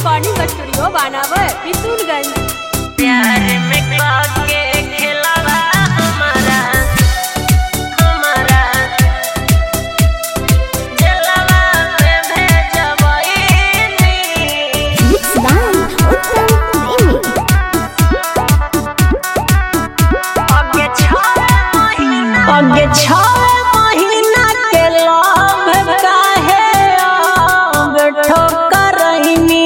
Recording studio बानावर किशुनगंज। प्यार में काके खिलावा हमारा जलवा में भेजबईनी। आगे 6 महीना के लव काहे अब ठोकरइनी।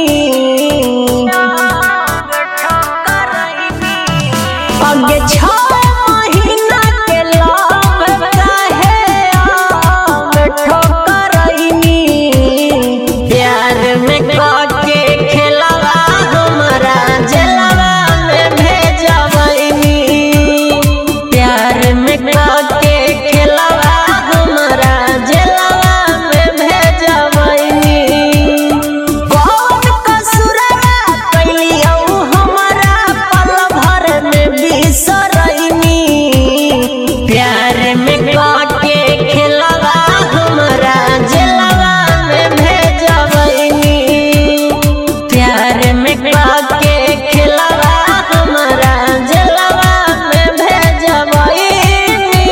आगे 6 महीना के लव काहे अब ठोकरइनी। प्यार में काके खिलावा हमारा जलवा में भेजबईनी। प्यार में काके खिलावा हमारा जलवा में भेजबईनी। कौन कसुरवा कैलियौ हमारा पल भर में बिसरइनी। प्यार में काके खिलावा हमारा जलवा में भेजबईनी। प्यार में काके खिलावा हमारा जलवा में भेजबईनी।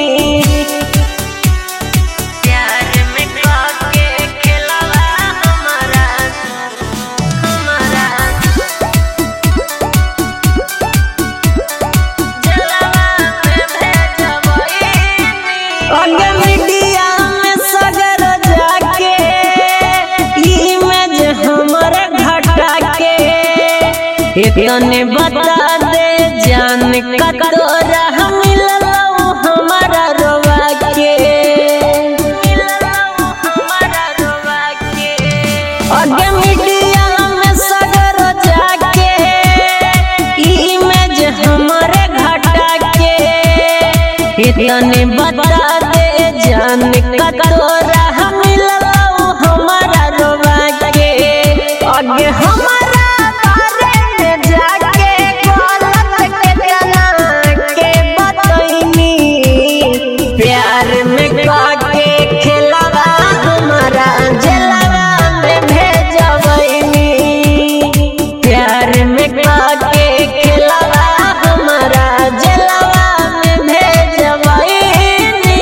प्यार में काके खिलावा हमारा जलवा में भेजबईनी। आगे मीडिया में सगर जाके इमेज हमरे घटा के इतने बता दे जान का तोरा मिललौ हमारा रोवा के। आगे मीडिया में सगर जाके इमेज हमरे घटा के इतने बता दे जान का तोरा मिललौ हमारा रोवा के। आगे हमारा बारे में जाके गलत के बतईनी। प्यार में काके खिलावा हमारा जलवा में भेजबईनी। प्यार में काके खिलावा हमारा जलवा में भेजबईनी।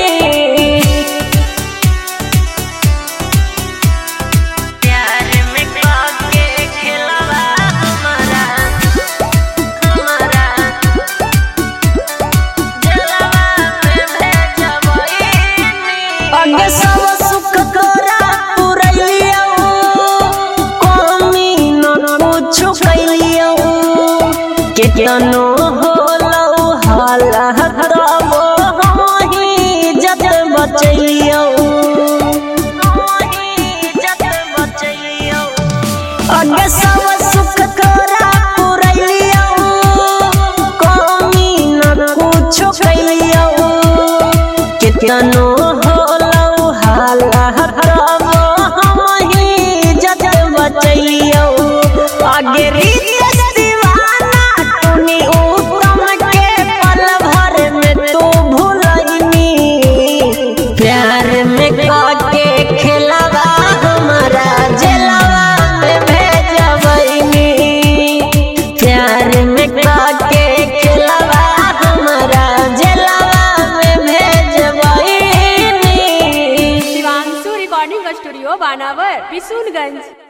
प्यार में काके खिलावा हमारा जलवा में भेजबईनी। आगे सब सुख तोरा पुरैलियौ कमी न कुछु कैलियौ। केतनो होलौ हालत तबो हमही जत बचैलियौ। आगे सब सुख तोरा पुरैलियौ कमी न कुछु कैलियौ। केतनो होलौ हालत तबो हमही जत बचैलियौ। आगे रीत दीवाना तूनी उत्तम के पल भर में तू भूलइनी। प्यार में काके खिलावा हमारा जलवा में भेजबईनी। प्यार में काके खिलावा हमारा जलवा में भेजबईनी। शिवांशु रिकॉर्डिंग स्टूडियो बानावर किशुनगंज।